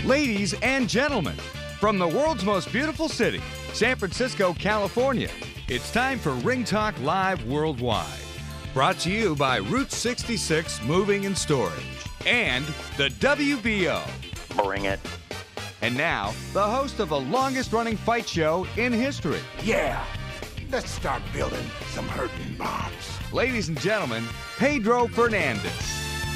Ladies and gentlemen, from the world's most beautiful city, San Francisco, California, it's time for Ring Talk Live Worldwide. Brought to you by Route 66 Moving and Storage and the WBO. Bring it. And now, the host of the longest-running fight show in history. Yeah, let's start building some hurting bombs. Ladies and gentlemen, Pedro Fernandez.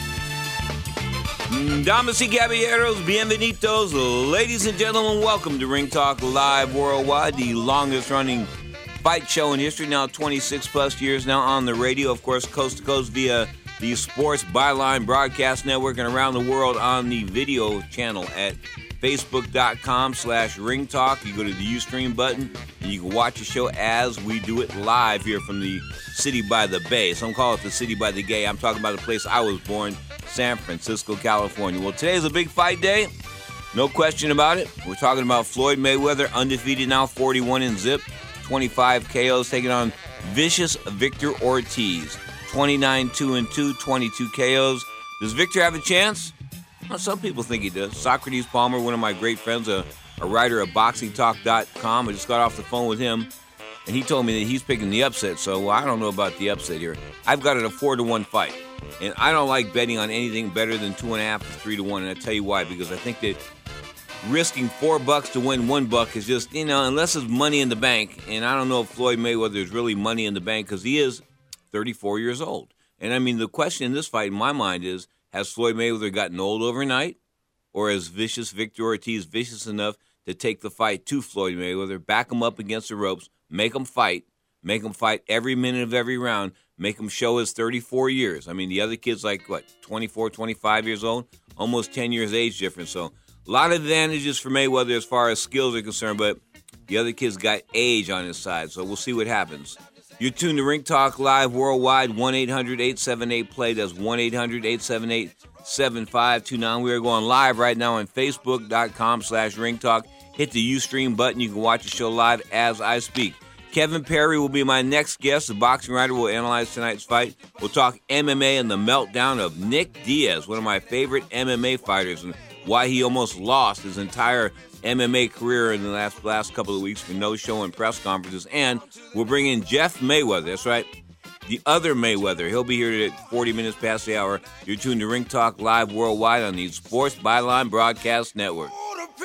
Damas y caballeros, bienvenidos. Ladies and gentlemen, welcome to Ring Talk Live Worldwide, the longest-running fight show in history, now 26-plus years now on the radio, of course, coast to coast via the Sports Byline Broadcast Network and around the world on the video channel at Facebook.com/Ring Talk. You go to the Ustream button and you can watch the show as we do it live here from the city by the bay. Some call it the city by the gay. I'm talking about the place I was born, San Francisco, California. Well, today's a big fight day. No question about it. We're talking about Floyd Mayweather, undefeated now, 41 in zip, 25 KOs, taking on vicious Victor Ortiz, 29-2-2, 22 KOs. Does Victor have a chance? Well, some people think he does. Socrates Palmer, one of my great friends, a writer of BoxingTalk.com. I just got off the phone with him, and he told me that he's picking the upset. So I don't know about the upset here. I've got it a 4-1 fight, and I don't like betting on anything better than 2.5 to 3-1. And I'll tell you why, because I think that risking $4 to win $1 is just, unless it's money in the bank. And I don't know if Floyd Mayweather is really money in the bank because he is 34 years old. And I mean, the question in this fight in my mind is, has Floyd Mayweather gotten old overnight, or is vicious Victor Ortiz vicious enough to take the fight to Floyd Mayweather, back him up against the ropes, make him fight every minute of every round, make him show his 34 years. I mean, the other kid's like, 24, 25 years old, almost 10 years age difference. So a lot of advantages for Mayweather as far as skills are concerned, but the other kid's got age on his side, so we'll see what happens. You're tuned to Ring Talk Live Worldwide, 1-800-878-PLAY. That's 1-800-878-7529. We are going live right now on Facebook.com/Ring Talk. Hit the Ustream button. You can watch the show live as I speak. Kevin Perry will be my next guest. The boxing writer will analyze tonight's fight. We'll talk MMA and the meltdown of Nick Diaz, one of my favorite MMA fighters, and why he almost lost his entire MMA career in the last couple of weeks for no show and press conferences. And we'll bring in Jeff Mayweather. That's right, the other Mayweather. He'll be here at 40 minutes past the hour. You're tuned to Ring Talk Live Worldwide on the Sports Byline Broadcast Network.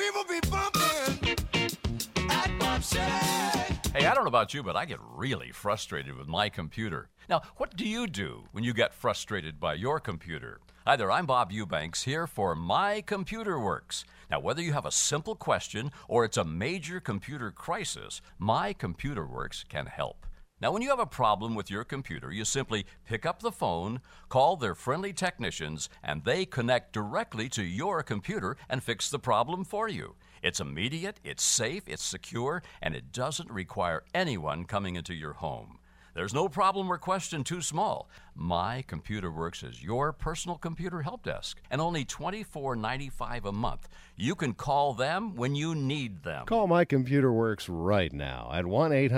Hey, I don't know about you, but I get really frustrated with my computer. Now, what do you do when you get frustrated by your computer? Hi there, I'm Bob Eubanks here for My Computer Works. Now, whether you have a simple question or it's a major computer crisis, My Computer Works can help. Now, when you have a problem with your computer, you simply pick up the phone, call their friendly technicians, and they connect directly to your computer and fix the problem for you. It's immediate, it's safe, it's secure, and it doesn't require anyone coming into your home. There's no problem or question too small. My Computer Works is your personal computer help desk, and only $24.95 a month. You can call them when you need them. Call My Computer Works right now at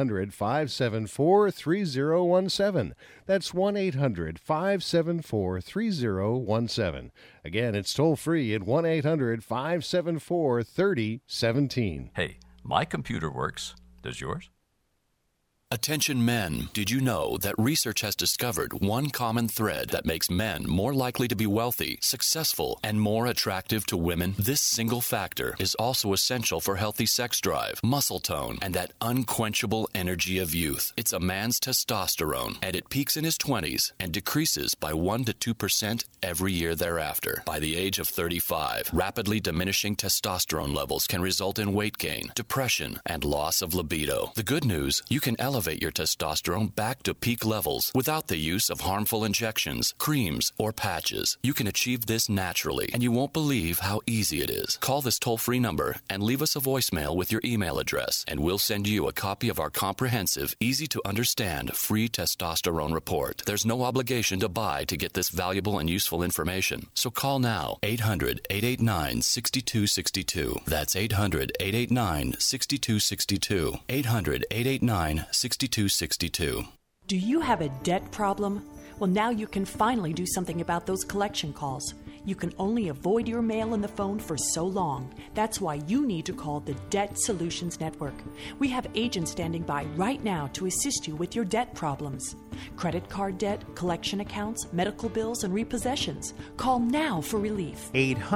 1-800-574-3017. That's 1-800-574-3017. Again, it's toll free at 1-800-574-3017. Hey, My Computer Works. Does yours? Attention men, did you know that research has discovered one common thread that makes men more likely to be wealthy, successful, and more attractive to women? This single factor is also essential for healthy sex drive, muscle tone, and that unquenchable energy of youth. It's a man's testosterone, and it peaks in his 20s and decreases by 1 to 2% every year thereafter. By the age of 35, rapidly diminishing testosterone levels can result in weight gain, depression, and loss of libido. The good news, you can elevate your testosterone back to peak levels without the use of harmful injections, creams, or patches. You can achieve this naturally, and you won't believe how easy it is. Call this toll-free number and leave us a voicemail with your email address, and we'll send you a copy of our comprehensive, easy-to-understand free testosterone report. There's no obligation to buy to get this valuable and useful information. So call now, 800-889-6262. That's 800-889-6262. 800-889-6262. Do you have a debt problem? Well, now you can finally do something about those collection calls. You can only avoid your mail and the phone for so long. That's why you need to call the Debt Solutions Network. We have agents standing by right now to assist you with your debt problems. Credit card debt, collection accounts, medical bills, and repossessions. Call now for relief.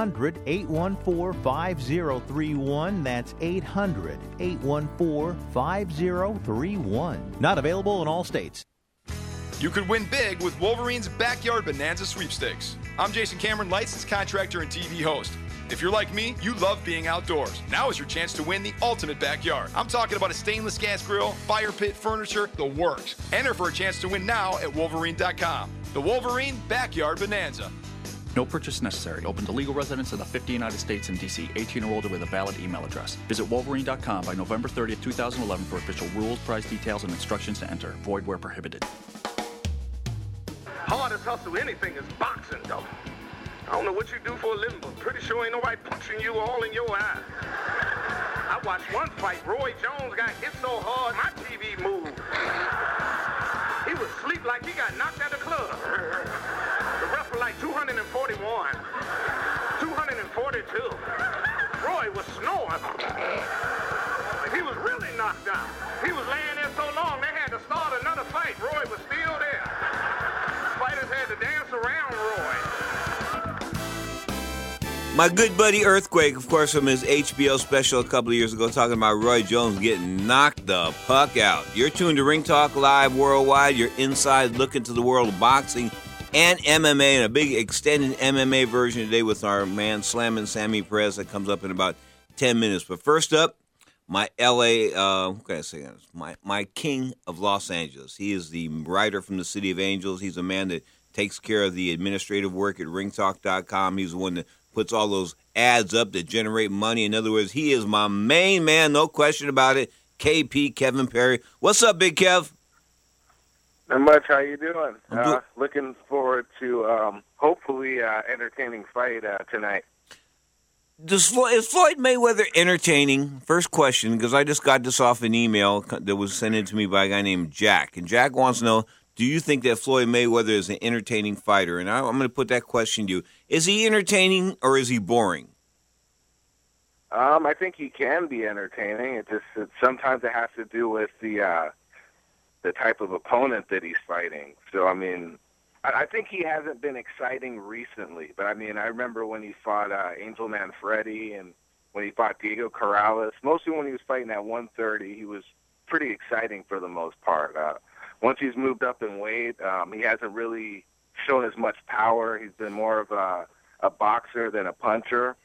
800-814-5031. That's 800-814-5031. Not available in all states. You could win big with Wolverine's Backyard Bonanza Sweepstakes. I'm Jason Cameron, licensed contractor and TV host. If you're like me, you love being outdoors. Now is your chance to win the ultimate backyard. I'm talking about a stainless gas grill, fire pit, furniture, the works. Enter for a chance to win now at Wolverine.com. The Wolverine Backyard Bonanza. No purchase necessary. Open to legal residents in the 50 United States and D.C. 18 or older with a valid email address. Visit Wolverine.com by November 30th, 2011 for official rules, price details, and instructions to enter. Void where prohibited. Hardest hustle anything is boxing, though. I don't know what you do for a living, but pretty sure ain't nobody punching you all in your eye. I watched one fight. Roy Jones got hit so hard, my TV moved. He was asleep like he got knocked out of the club. The ref was like 241, 242. Roy was snoring. He was really knocked out. He was laying there so long, they had to start another fight. Roy was still there. Fighters had to dance around Roy. My good buddy Earthquake, of course, from his HBO special a couple of years ago, talking about Roy Jones getting knocked the puck out. You're tuned to Ring Talk Live Worldwide, your inside look into the world of boxing and MMA, and a big extended MMA version today with our man Slammin' Sammy Perez that comes up in about 10 minutes. But first up, my what can I say? My king of Los Angeles. He is the writer from the City of Angels. He's a man that takes care of the administrative work at ringtalk.com. He's the one that puts all those ads up that generate money. In other words, he is my main man, no question about it. KP, Kevin Perry. What's up, Big Kev? Not much. How you doing? Looking forward to hopefully entertaining fight tonight. Is Floyd Mayweather entertaining? First question, because I just got this off an email that was sent in to me by a guy named Jack. And Jack wants to know, do you think that Floyd Mayweather is an entertaining fighter? And I'm going to put that question to you. Is he entertaining or is he boring? I think he can be entertaining. Sometimes it has to do with the type of opponent that he's fighting. So, I mean, I think he hasn't been exciting recently. But, I mean, I remember when he fought Angel Manfredi and when he fought Diego Corrales. Mostly when he was fighting at 130, he was pretty exciting for the most part. Once he's moved up in weight, he hasn't really shown as much power. He's been more of a boxer than a puncher.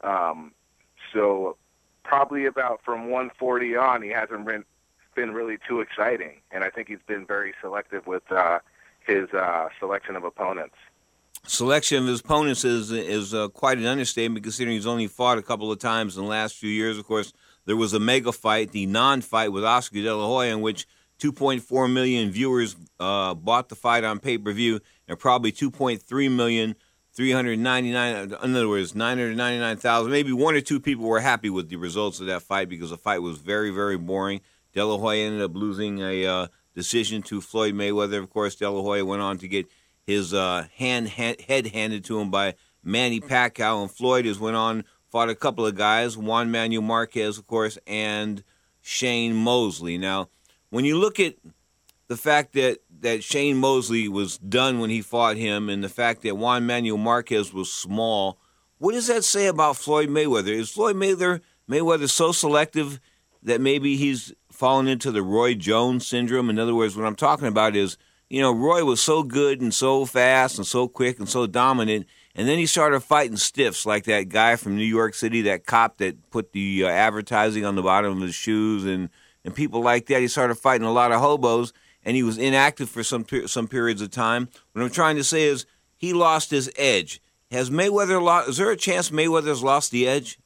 So probably about from 140 on, he hasn't been really too exciting. And I think he's been very selective with his selection of opponents. Selection of his opponents is quite an understatement, considering he's only fought a couple of times in the last few years. Of course, there was a mega fight, the non-fight with Oscar De La Hoya, in which 2.4 million viewers bought the fight on pay-per-view, and probably 2.3 million, 399, in other words, 999,000. Maybe one or two people were happy with the results of that fight because the fight was very, very boring. De La Hoya ended up losing a decision to Floyd Mayweather. Of course, De La Hoya went on to get his head handed to him by Manny Pacquiao, and Floyd went on, fought a couple of guys, Juan Manuel Marquez, of course, and Shane Mosley. Now, when you look at the fact that Shane Mosley was done when he fought him and the fact that Juan Manuel Marquez was small, what does that say about Floyd Mayweather? Is Floyd Mayweather so selective that maybe he's fallen into the Roy Jones syndrome? In other words, what I'm talking about is, you know, Roy was so good and so fast and so quick and so dominant, and then he started fighting stiffs like that guy from New York City, that cop that put the advertising on the bottom of his shoes and people like that. He started fighting a lot of hobos, and he was inactive for some periods of time. What I'm trying to say is he lost his edge. Has Mayweather lost? Is there a chance Mayweather's lost the edge?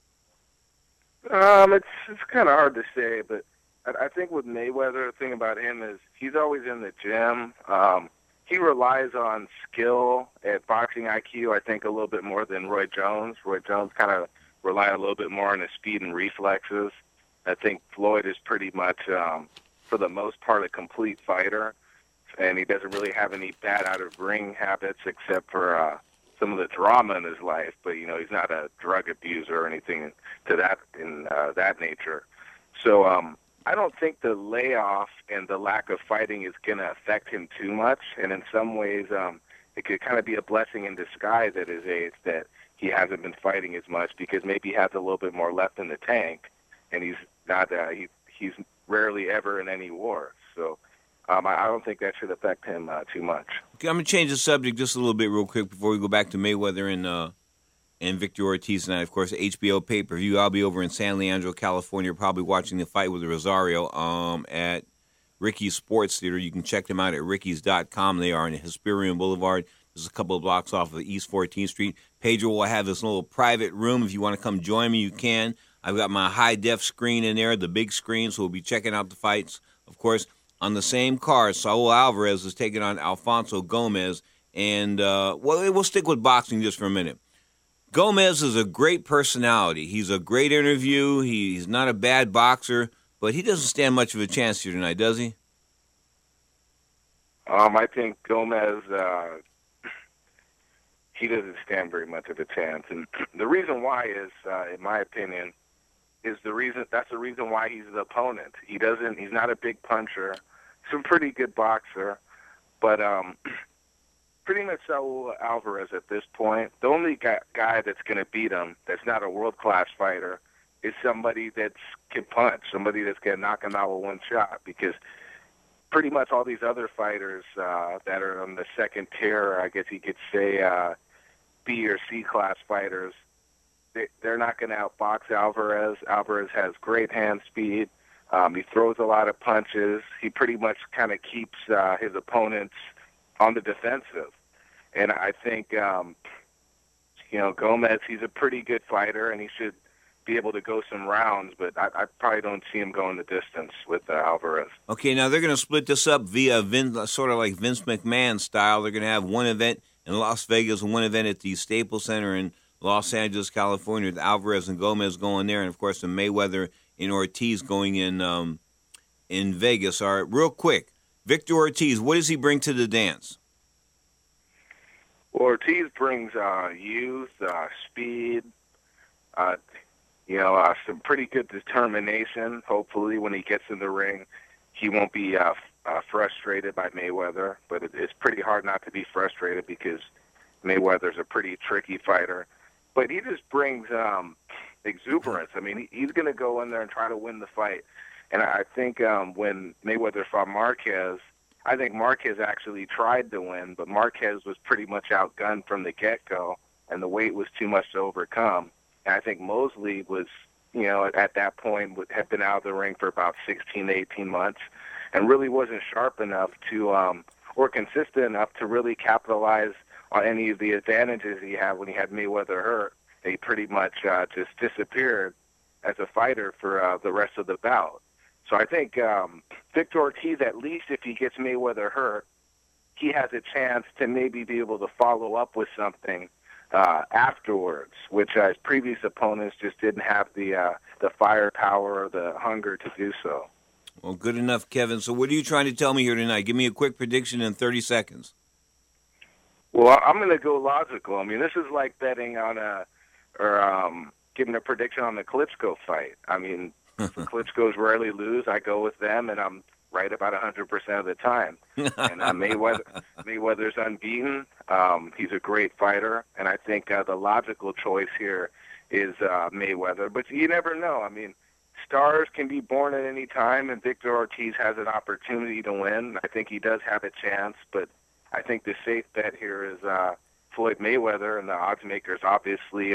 It's kind of hard to say, but I think with Mayweather, the thing about him is he's always in the gym. He relies on skill and boxing IQ, I think, a little bit more than Roy Jones. Roy Jones kind of relied a little bit more on his speed and reflexes. I think Floyd is pretty much, for the most part, a complete fighter, and he doesn't really have any bad out-of-ring habits except for some of the drama in his life, but he's not a drug abuser or anything to that nature. So I don't think the layoff and the lack of fighting is going to affect him too much. And in some ways, it could kind of be a blessing in disguise at his age that he hasn't been fighting as much, because maybe he has a little bit more left in the tank, and he's not he's rarely ever in any war. So I don't think that should affect him too much. Okay, I'm going to change the subject just a little bit real quick before we go back to Mayweather and Victor Ortiz tonight. Of course, HBO pay-per-view. I'll be over in San Leandro, California, probably watching the fight with Rosario at Ricky's Sports Theater. You can check them out at rickys.com. They are on Hesperian Boulevard. There's a couple of blocks off of East 14th Street. Pedro will have this little private room. If you want to come join me, you can. I've got my high-def screen in there, the big screen, so we'll be checking out the fights. Of course, on the same card, Saul Alvarez is taking on Alfonso Gomez. And, we'll stick with boxing just for a minute. Gomez is a great personality. He's a great interview. He's not a bad boxer, but he doesn't stand much of a chance here tonight, does he? I think Gomez, he doesn't stand very much of a chance. And the reason why is, in my opinion, that's the reason why he's the opponent. He's not a big puncher. He's a pretty good boxer, but pretty much Saul Alvarez at this point, the only guy that's going to beat him that's not a world-class fighter is somebody that can punch, somebody that's going to knock him out with one shot, because pretty much all these other fighters that are on the second tier, I guess you could say B or C class fighters, they're not going to outbox Alvarez. Alvarez has great hand speed. He throws a lot of punches. He pretty much kind of keeps his opponents on the defensive. And I think, Gomez, he's a pretty good fighter, and he should be able to go some rounds, but I probably don't see him going the distance with Alvarez. Okay, now they're going to split this up via sort of like Vince McMahon style. They're going to have one event in Las Vegas and one event at the Staples Center in Los Angeles, California, with Alvarez and Gomez going there, and, of course, the Mayweather and Ortiz going in Vegas. All right, real quick, Victor Ortiz, what does he bring to the dance? Well, Ortiz brings youth, speed, some pretty good determination. Hopefully, when he gets in the ring, he won't be frustrated by Mayweather. But it's pretty hard not to be frustrated because Mayweather's a pretty tricky fighter. But he just brings exuberance. I mean, he's going to go in there and try to win the fight. And I think when Mayweather fought Marquez, I think Marquez actually tried to win, but Marquez was pretty much outgunned from the get-go, and the weight was too much to overcome. And I think Mosley was, at that point had been out of the ring for about 16 to 18 months and really wasn't sharp enough to, or consistent enough to really capitalize on any of the advantages he had when he had Mayweather hurt. He pretty much just disappeared as a fighter for the rest of the bout. So I think Victor Ortiz, at least if he gets Mayweather hurt, he has a chance to maybe be able to follow up with something afterwards, which his previous opponents just didn't have the firepower or the hunger to do so. Well, good enough, Kevin. So what are you trying to tell me here tonight? Give me a quick prediction in 30 seconds. Well, I'm going to go logical. I mean, this is like betting on giving a prediction on the Klitschko fight. I mean, the Klitschko's rarely lose. I go with them, and I'm right about 100% of the time. And Mayweather's unbeaten. He's a great fighter, and I think the logical choice here is Mayweather. But you never know. I mean, stars can be born at any time, and Victor Ortiz has an opportunity to win. I think he does have a chance, but I think the safe bet here is Floyd Mayweather, and the odds makers obviously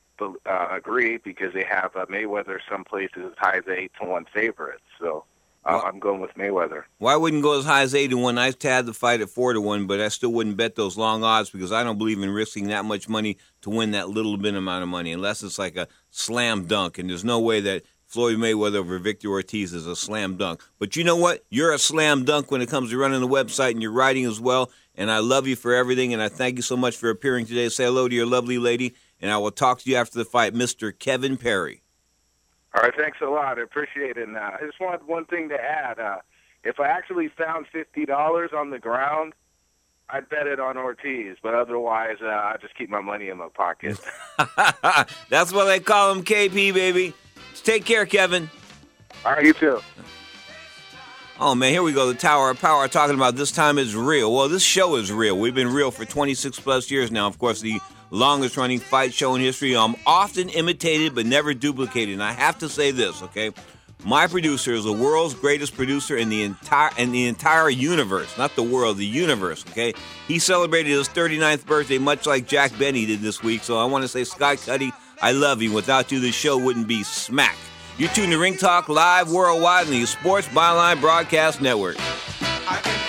agree because they have Mayweather some places as high as 8-1 favorites. So I'm going with Mayweather. Well, I wouldn't go as high as 8-1. I had the fight at 4-1, but I still wouldn't bet those long odds because I don't believe in risking that much money to win that little bit amount of money unless it's like a slam dunk, and there's no way that Floyd Mayweather over Victor Ortiz is a slam dunk. But you know what? You're a slam dunk when it comes to running the website and your writing as well, and I love you for everything, and I thank you so much for appearing today. Say hello to your lovely lady, and I will talk to you after the fight, Mr. Kevin Perry. All right, thanks a lot. I appreciate it. And I just wanted one thing to add. If I actually found $50 on the ground, I'd bet it on Ortiz, but otherwise, I just keep my money in my pocket. That's what they call him, KP, baby. Take care, Kevin. All right, you too. Oh, man, here we go. The Tower of Power talking about this time is real. Well, this show is real. We've been real for 26-plus years now. Of course, the longest-running fight show in history. Often imitated but never duplicated. And I have to say this, okay? My producer is the world's greatest producer in the entire universe. Not the world, the universe, okay? He celebrated his 39th birthday much like Jack Benny did this week. So I want to say, Scott Cuddy, I love you. Without you, this show wouldn't be smack. You're tuned to Ring Talk Live worldwide on the Sports Byline Broadcast Network. I can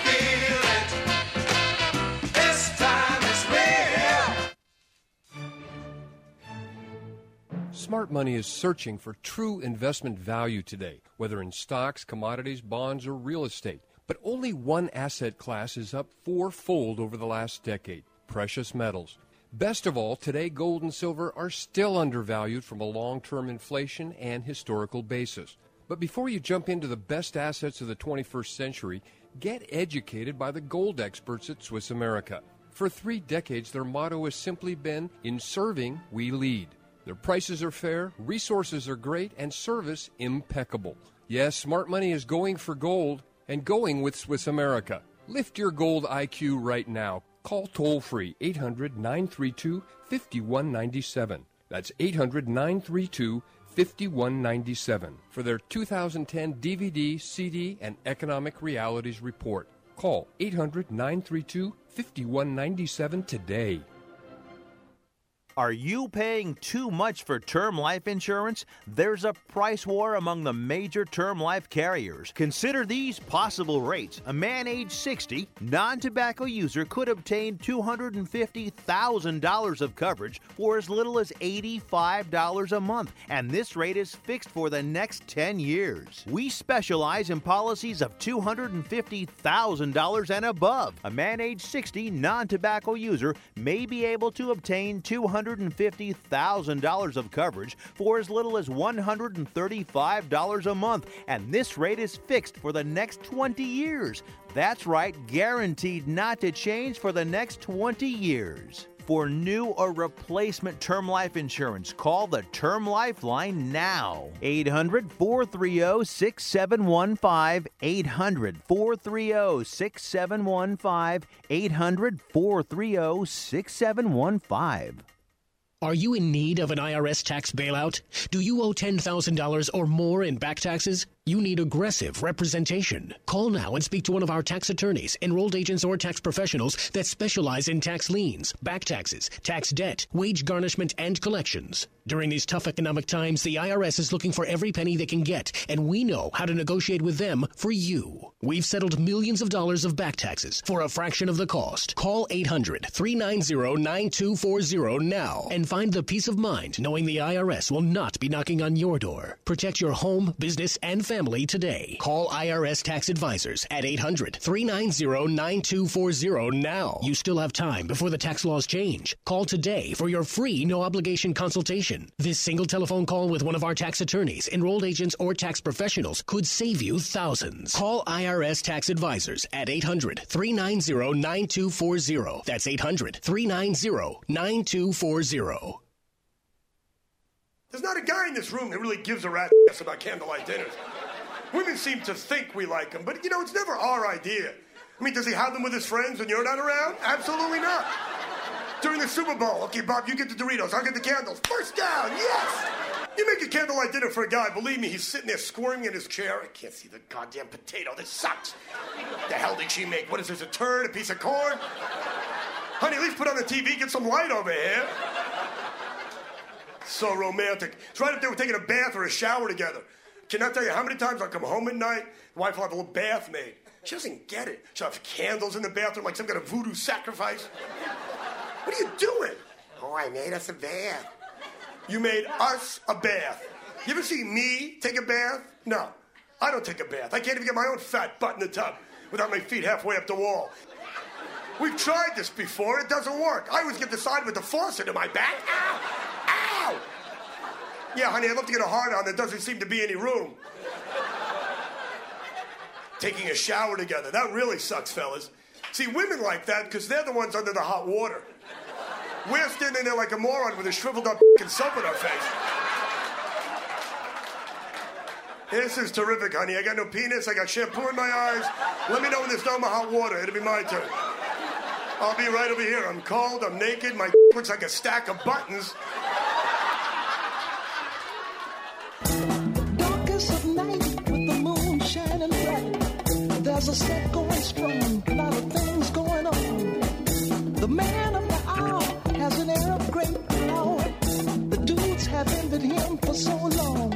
feel it. This time it's real. Smart money is searching for true investment value today, whether in stocks, commodities, bonds, or real estate. But only one asset class is up fourfold over the last decade: precious metals. Best of all, today gold and silver are still undervalued from a long-term inflation and historical basis. But before you jump into the best assets of the 21st century, get educated by the gold experts at Swiss America. For 3 decades, their motto has simply been, "In serving, we lead." Their prices are fair, resources are great, and service impeccable. Yes, smart money is going for gold and going with Swiss America. Lift your gold IQ right now. Call toll-free 800-932-5197. That's 800-932-5197 for their 2010 DVD, CD, and Economic Realities Report. Call 800-932-5197 today. Are you paying too much for term life insurance? There's a price war among the major term life carriers. Consider these possible rates. A man age 60, non-tobacco user could obtain $250,000 of coverage for as little as $85 a month, and this rate is fixed for the next 10 years. We specialize in policies of $250,000 and above. A man age 60, non-tobacco user may be able to obtain $250,000 of coverage for as little as $135 a month, and this rate is fixed for the next 20 years. That's right, guaranteed not to change for the next 20 years. For new or replacement term life insurance, call the Term Life Line now. 800-430-6715. 800-430-6715. 800-430-6715. Are you in need of an IRS tax bailout? Do you owe $10,000 or more in back taxes? You need aggressive representation. Call now and speak to one of our tax attorneys, enrolled agents, or tax professionals that specialize in tax liens, back taxes, tax debt, wage garnishment, and collections. During these tough economic times, the IRS is looking for every penny they can get, and we know how to negotiate with them for you. We've settled millions of dollars of back taxes for a fraction of the cost. Call 800-390-9240 now and find the peace of mind knowing the IRS will not be knocking on your door. Protect your home, business, and family today. Call IRS Tax Advisors at 800-390-9240 now. You still have time before the tax laws change. Call today for your free no-obligation consultation. This single telephone call with one of our tax attorneys, enrolled agents, or tax professionals could save you thousands. Call IRS Tax Advisors at 800-390-9240. That's 800-390-9240. There's not a guy in this room that really gives a rat's ass about candlelight dinners. Women seem to think we like them, but, it's never our idea. I mean, does he have them with his friends when you're not around? Absolutely not. During the Super Bowl, okay, Bob, you get the Doritos, I'll get the candles. First down, yes! You make a candlelight dinner for a guy, believe me, he's sitting there squirming in his chair. I can't see the goddamn potato. This sucks. The hell did she make? What is this, a turd, a piece of corn? Honey, at least put on the TV, get some light over here. So romantic. It's right up there with taking a bath or a shower together. Cannot tell you how many times I'll come home at night, the wife will have a little bath made. She doesn't get it. She'll have candles in the bathroom like some kind of voodoo sacrifice. What are you doing? Oh, I made us a bath. You made us a bath. You ever see me take a bath? No, I don't take a bath. I can't even get my own fat butt in the tub without my feet halfway up the wall. We've tried this before. It doesn't work. I always get the side with the faucet in my back. Ow! Ow! Yeah, honey, I'd love to get a hard on. There doesn't seem to be any room. Taking a shower together. That really sucks, fellas. See, women like that because they're the ones under the hot water. We're standing there like a moron with a shriveled up soap in our face. This is terrific, honey. I got no penis. I got shampoo in my eyes. Let me know when there's no more hot water. It'll be my turn. I'll be right over here. I'm cold. I'm naked. My looks like a stack of buttons. Darkest of night with the moon shining bright. There's a set going strong. A lot of things going on. The man of the hour has an air of great power. The dudes have envied him for so long.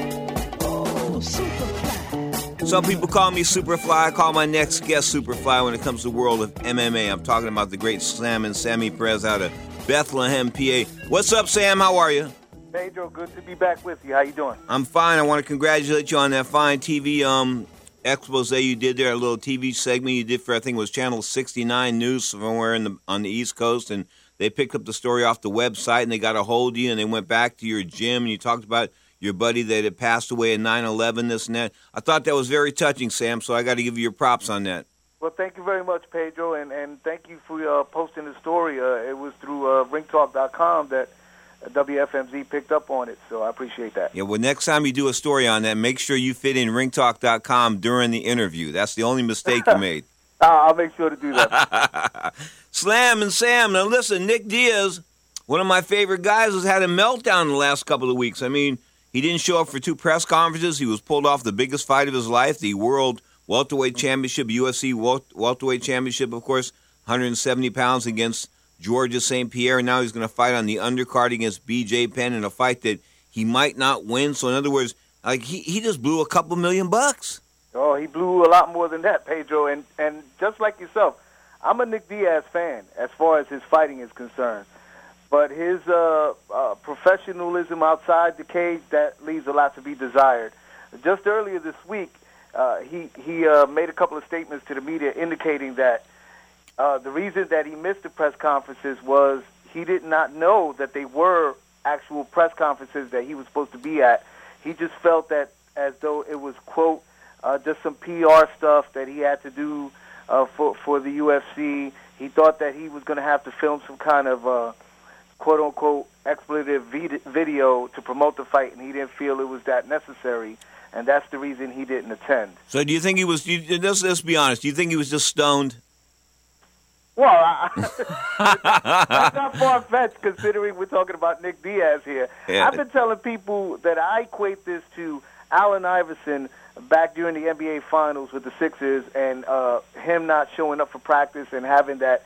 Superfly. Some people call me Superfly. I call my next guest Superfly when it comes to the world of MMA. I'm talking about the great Sammy Perez out of Bethlehem, PA. What's up, Sam? How are you? Pedro, good to be back with you. How you doing? I'm fine. I want to congratulate you on that fine TV expose you did there, a little TV segment you did for, I think it was Channel 69 News somewhere on the East Coast, and they picked up the story off the website, and they got a hold of you, and they went back to your gym, and you talked about your buddy that had passed away in 9/11, this and that. I thought that was very touching, Sam, so I got to give you your props on that. Well, thank you very much, Pedro, and thank you for posting the story. It was through ringtalk.com that WFMZ picked up on it, so I appreciate that. Yeah, well, next time you do a story on that, make sure you fit in ringtalk.com during the interview. That's the only mistake you made. I'll make sure to do that. Slam and Sam, now listen, Nick Diaz, one of my favorite guys, has had a meltdown the last couple of weeks. I mean, he didn't show up for 2 press conferences. He was pulled off the biggest fight of his life, the World Welterweight Championship, UFC Welterweight Championship, of course, 170 pounds against Georges St. Pierre. Now he's going to fight on the undercard against BJ Penn in a fight that he might not win. So in other words, like he just blew a couple $1 million. Oh, he blew a lot more than that, Pedro. And just like yourself, I'm a Nick Diaz fan as far as his fighting is concerned. But his professionalism outside the cage, that leaves a lot to be desired. Just earlier this week, he made a couple of statements to the media indicating that the reason that he missed the press conferences was he did not know that they were actual press conferences that he was supposed to be at. He just felt that as though it was, quote, just some PR stuff that he had to do for the UFC. He thought that he was going to have to film some kind of quote-unquote expletive video to promote the fight, and he didn't feel it was that necessary, and that's the reason he didn't attend. So do you think he was, let's be honest, do you think he was just stoned? Well, that's not far-fetched considering we're talking about Nick Diaz here. Yeah. I've been telling people that I equate this to Allen Iverson back during the NBA Finals with the Sixers and him not showing up for practice and having that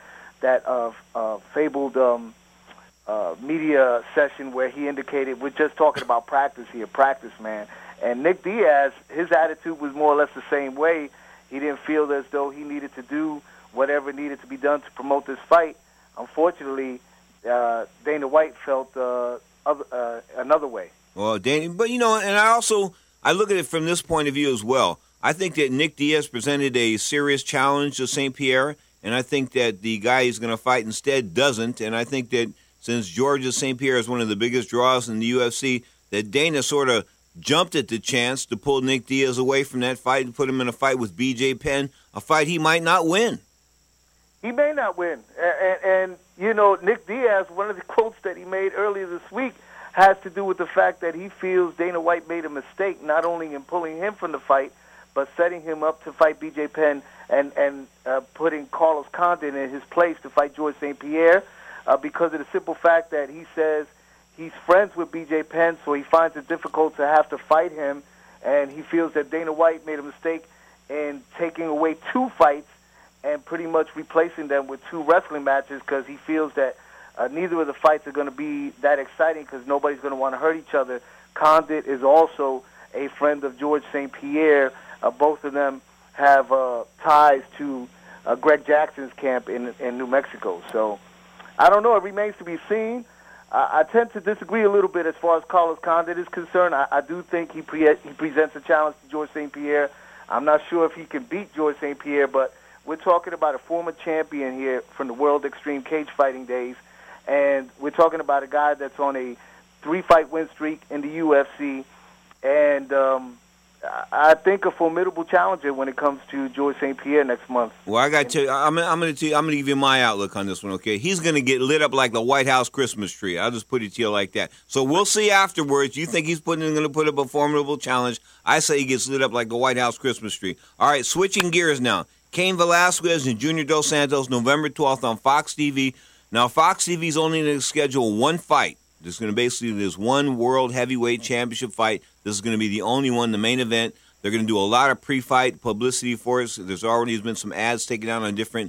fabled media session where he indicated, we're just talking about practice here, practice, man. And Nick Diaz, his attitude was more or less the same way. He didn't feel as though he needed to do whatever needed to be done to promote this fight. Unfortunately, Dana White felt another way. Well, Dana, but and I look at it from this point of view as well. I think that Nick Diaz presented a serious challenge to St. Pierre, and I think that the guy he's going to fight instead doesn't. And I think that since Georges St. Pierre is one of the biggest draws in the UFC, that Dana sort of jumped at the chance to pull Nick Diaz away from that fight and put him in a fight with BJ Penn, a fight he might not win. He may not win. And Nick Diaz, one of the quotes that he made earlier this week has to do with the fact that he feels Dana White made a mistake not only in pulling him from the fight, but setting him up to fight BJ Penn and putting Carlos Condit in his place to fight Georges St. Pierre because of the simple fact that he says he's friends with BJ Penn, so he finds it difficult to have to fight him, and he feels that Dana White made a mistake in taking away 2 fights and pretty much replacing them with 2 wrestling matches because he feels that neither of the fights are going to be that exciting because nobody's going to want to hurt each other. Condit is also a friend of Georges St. Pierre. Both of them have ties to Greg Jackson's camp in New Mexico. So I don't know. It remains to be seen. I tend to disagree a little bit as far as Carlos Condit is concerned. I do think he presents a challenge to Georges St. Pierre. I'm not sure if he can beat Georges St. Pierre, but we're talking about a former champion here from the World Extreme Cage Fighting days, and we're talking about a guy that's on a 3-fight win streak in the UFC, and I think, a formidable challenger when it comes to George St. Pierre next month. Well, I got to tell you, I'm going to give you my outlook on this one, okay? He's going to get lit up like the White House Christmas tree. I'll just put it to you like that. So we'll see afterwards. You think he's going to put up a formidable challenge. I say he gets lit up like the White House Christmas tree. All right, switching gears now. Cain Velasquez and Junior Dos Santos, November 12th on Fox TV. Now, Fox TV is only going to schedule one fight. There's going to basically this one World Heavyweight Championship fight. This is going to be the only one, the main event. They're going to do a lot of pre-fight publicity for us. There's already been some ads taken out on different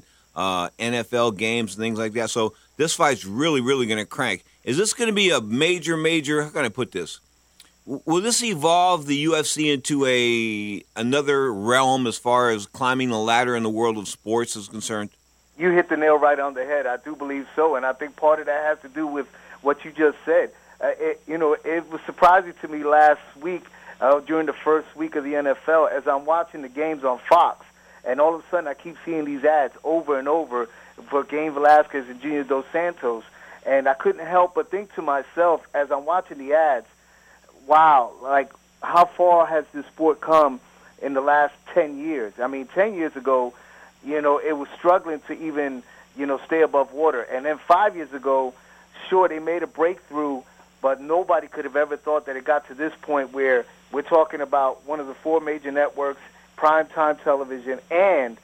NFL games and things like that. So this fight's really, really going to crank. Is this going to be a major, how can I put this? Will this evolve the UFC into another realm as far as climbing the ladder in the world of sports is concerned? You hit the nail right on the head. I do believe so, and I think part of that has to do with what you just said. It was surprising to me last week during the first week of the NFL as I'm watching the games on Fox, and all of a sudden I keep seeing these ads over and over for Cain Velasquez and Junior Dos Santos, and I couldn't help but think to myself as I'm watching the ads, wow, like how far has this sport come in the last 10 years? I mean, 10 years ago, it was struggling to even, stay above water. And then 5 years ago, sure, they made a breakthrough, but nobody could have ever thought that it got to this point where we're talking about one of the 4 major networks, primetime television, and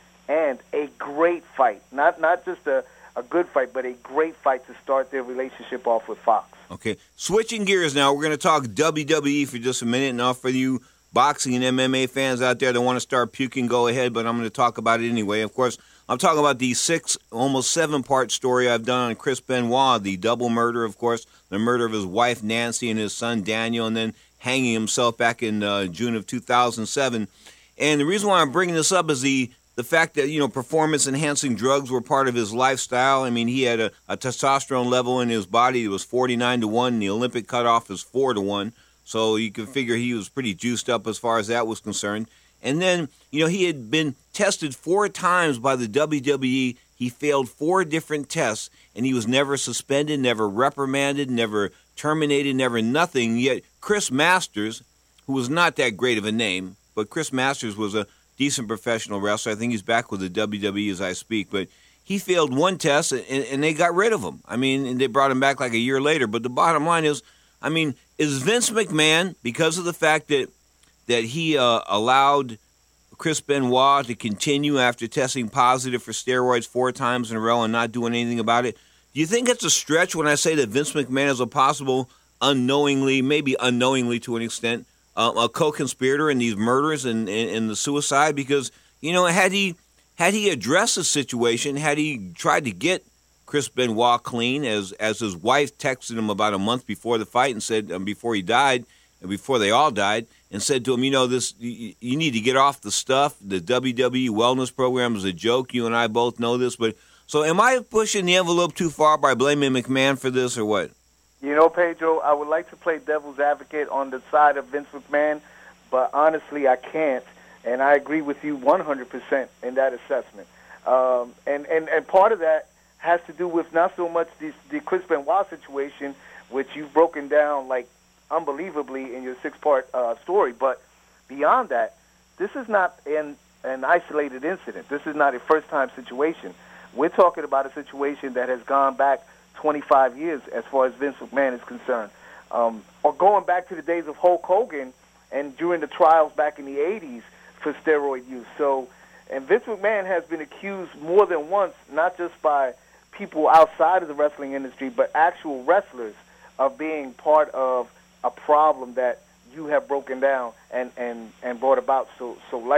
a great fight. Not just a good fight, but a great fight to start their relationship off with Fox. Okay, switching gears now, we're going to talk WWE for just a minute. Now, for you boxing and MMA fans out there that want to start puking, go ahead, but I'm going to talk about it anyway. Of course, I'm talking about the almost 7-part story I've done on Chris Benoit, the double murder, of course, the murder of his wife Nancy and his son Daniel, and then hanging himself back in June of 2007. And the reason why I'm bringing this up is the fact that, performance-enhancing drugs were part of his lifestyle. I mean, he had a testosterone level in his body that was 49-1, and the Olympic cutoff is 4-1. So you can figure he was pretty juiced up as far as that was concerned. And then, he had been tested 4 times by the WWE. He failed 4 different tests, and he was never suspended, never reprimanded, never terminated, never nothing. Yet Chris Masters, who was not that great of a name, but Chris Masters was a decent professional wrestler. I think he's back with the WWE as I speak. But he failed 1 test, and they got rid of him. I mean, and they brought him back like a year later. But the bottom line is, is Vince McMahon, because of the fact that he allowed Chris Benoit to continue after testing positive for steroids 4 times in a row and not doing anything about it, do you think it's a stretch when I say that Vince McMahon is a possible unknowingly, maybe unknowingly to an extent, a co-conspirator in these murders and the suicide? Because, had he addressed the situation, had he tried to get Chris Benoit clean, as his wife texted him about a month before the fight and said, before he died, and before they all died, and said to him, you need to get off the stuff. The WWE wellness program is a joke. You and I both know this. But so am I pushing the envelope too far by blaming McMahon for this or what? Pedro, I would like to play devil's advocate on the side of Vince McMahon, but honestly, I can't. And I agree with you 100% in that assessment. And part of that has to do with not so much the Chris Benoit situation, which you've broken down like unbelievably in your 6-part story. But beyond that, this is not an isolated incident. This is not a first-time situation. We're talking about a situation that has gone back 25 years as far as Vince McMahon is concerned. Or going back to the days of Hulk Hogan and during the trials back in the 80s for steroid use. And Vince McMahon has been accused more than once, not just by people outside of the wrestling industry, but actual wrestlers of being part of a problem that you have broken down and brought about to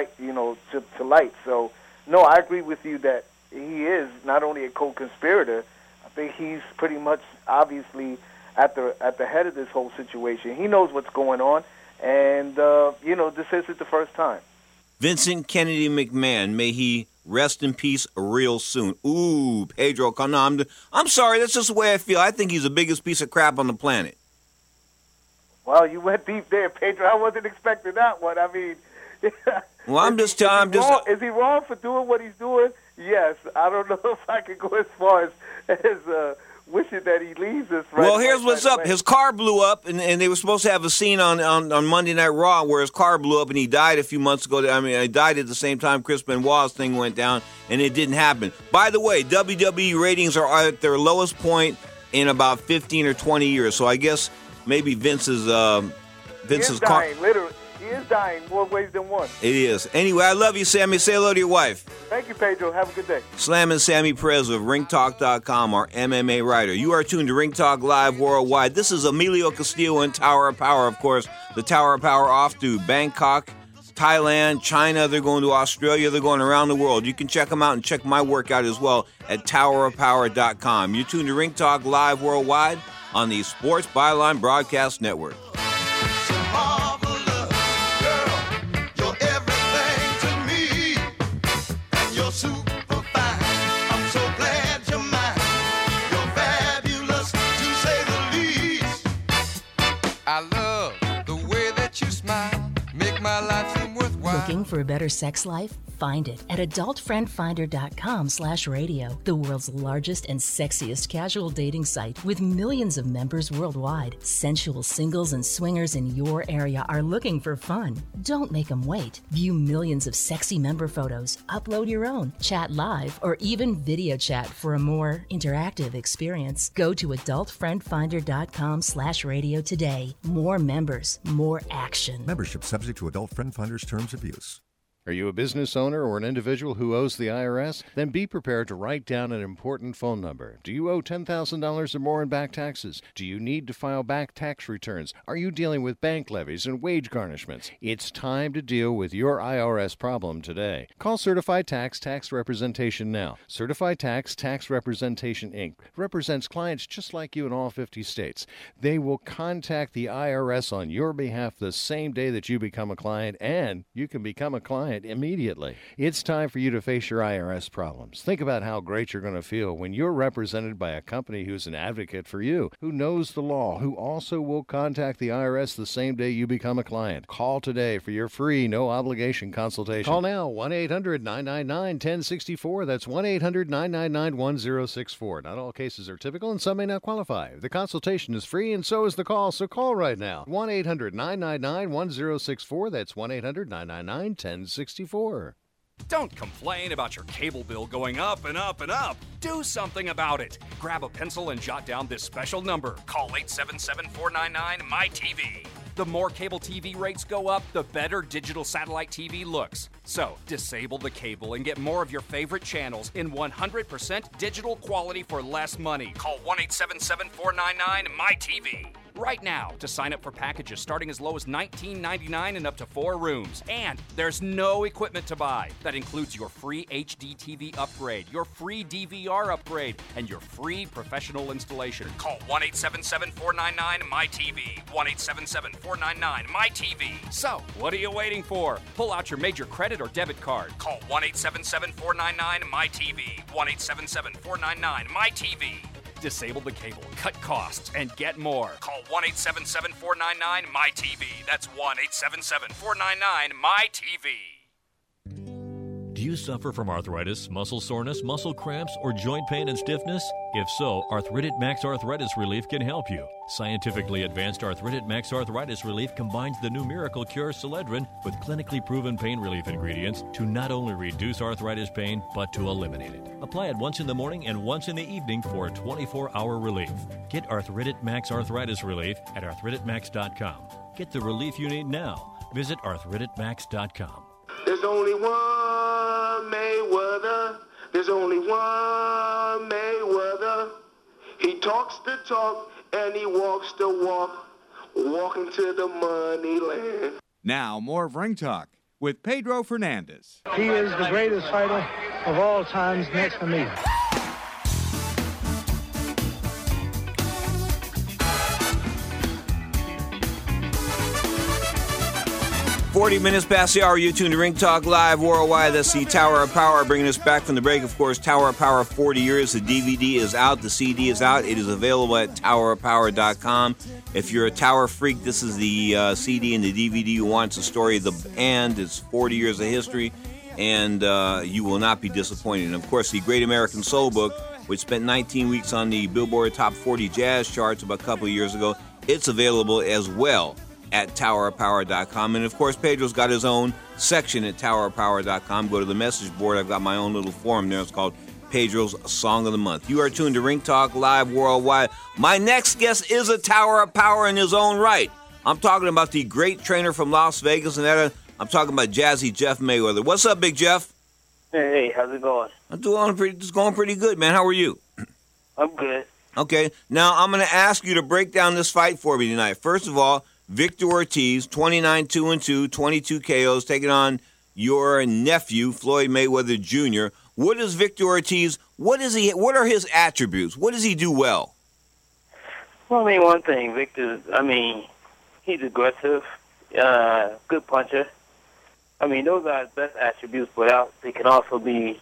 light. So, no, I agree with you that he is not only a co-conspirator. I think he's pretty much obviously at the head of this whole situation. He knows what's going on, and this isn't the first time. Vincent Kennedy McMahon, may he rest in peace real soon. Ooh, Pedro, I'm sorry, that's just the way I feel. I think he's the biggest piece of crap on the planet. Well, you went deep there, Pedro. I wasn't expecting that one. I mean, well, I'm just telling. Is he wrong for doing what he's doing? Yes. I don't know if I can go as far as wishing that he leaves us. Right. Well, here's what's up. Away. His car blew up, and they were supposed to have a scene on Monday Night Raw where his car blew up, and he died a few months ago. I mean, he died at the same time Chris Benoit's thing went down, and it didn't happen. By the way, WWE ratings are at their lowest point in about 15 or 20 years, so I guess maybe Vince's car. Literally. He is dying more ways than one. It is. Anyway, I love you, Sammy. Say hello to your wife. Thank you, Pedro. Have a good day. Slammin' Sammy Perez of RingTalk.com, our MMA writer. You are tuned to Ring Talk Live Worldwide. This is Emilio Castillo and Tower of Power, of course. The Tower of Power off to Bangkok, Thailand, China. They're going to Australia. They're going around the world. You can check them out and check my work out as well at TowerofPower.com. You're tuned to Ring Talk Live Worldwide on the Sports Byline Broadcast Network. Looking for a better sex life? Find it at adultfriendfinder.com/radio, the world's largest and sexiest casual dating site with millions of members worldwide. Sensual singles and swingers in your area are looking for fun. Don't make them wait. View millions of sexy member photos, upload your own, chat live, or even video chat for a more interactive experience. Go to adultfriendfinder.com/radio today. More members, more action. Membership subject to Adult Friend Finder's terms of use. Are you a business owner or an individual who owes the IRS? Then be prepared to write down an important phone number. Do you owe $10,000 or more in back taxes? Do you need to file back tax returns? Are you dealing with bank levies and wage garnishments? It's time to deal with your IRS problem today. Call Certified Tax Representation now. Certified Tax Representation, Inc. represents clients just like you in all 50 states. They will contact the IRS on your behalf the same day that you become a client, and you can become a client immediately. It's time for you to face your IRS problems. Think about how great you're going to feel when you're represented by a company who's an advocate for you, who knows the law, who also will contact the IRS the same day you become a client. Call today for your free, no-obligation consultation. Call now, 1-800-999-1064. That's 1-800-999-1064. Not all cases are typical, and some may not qualify. The consultation is free, and so is the call, so call right now. 1-800-999-1064. That's 1-800-999-1064. Don't complain about your cable bill going up and up and up. Do something about it. Grab a pencil and jot down this special number. Call 877-499-MyTV. The more cable TV rates go up, the better digital satellite TV looks. So, disable the cable and get more of your favorite channels in 100% digital quality for less money. Call 1-877-499-MyTV. Right now to sign up for packages starting as low as $19.99 and up to 4 rooms. And there's no equipment to buy. That includes your free HD TV upgrade, your free DVR upgrade, and your free professional installation. Call 1-877-499-MyTV. 1-877-499-MyTV. So, what are you waiting for? Pull out your major credit or debit card. Call 1-877-499-MyTV. 1-877-499-MyTV. Disable the cable, cut costs, and get more. Call 1-877-499-MyTV. That's 1-877-499-MyTV. Do you suffer from arthritis, muscle soreness, muscle cramps, or joint pain and stiffness? If so, Arthritic Max Arthritis Relief can help you. Scientifically advanced Arthritic Max Arthritis Relief combines the new miracle cure Celedrin with clinically proven pain relief ingredients to not only reduce arthritis pain, but to eliminate it. Apply it once in the morning and once in the evening for a 24-hour relief. Get Arthritic Max Arthritis Relief at arthriticmax.com. Get the relief you need now. Visit arthriticmax.com. There's only one Mayweather. There's only one Mayweather. He talks the talk and he walks the walk, walking to the money land. Now, more of Ring Talk with Pedro Fernandez. He is the greatest fighter of all times next to me. 40 minutes past the hour. You tuned to Ring Talk Live Worldwide. That's the Tower of Power, bringing us back from the break. Of course, Tower of Power 40 years. The DVD is out. The CD is out. It is available at TowerofPower.com. If you're a Tower freak, this is the CD and the DVD you want. It's the story of the band. It's 40 years of history, and you will not be disappointed. And, of course, the Great American Soul Book which spent 19 weeks on the Billboard Top 40 Jazz charts about a couple of years ago. It's available as well at towerofpower.com. And, of course, Pedro's got his own section at towerofpower.com. Go to the message board. I've got my own little forum there. It's called Pedro's Song of the Month. You are tuned to Ring Talk Live Worldwide. My next guest is a Tower of Power in his own right. I'm talking about the great trainer from Las Vegas, and I'm talking about Jazzy Jeff Mayweather. What's up, Big Jeff? Hey, how's it going? It's going pretty good, man. How are you? I'm good. Okay, now I'm going to ask you to break down this fight for me tonight. First of all, Victor Ortiz, 29-2-2, 22 KOs, taking on your nephew, Floyd Mayweather Jr. What is Victor Ortiz? What are his attributes? What does he do well? Well, one thing, Victor, he's aggressive, good puncher. Those are his best attributes, but they can also be,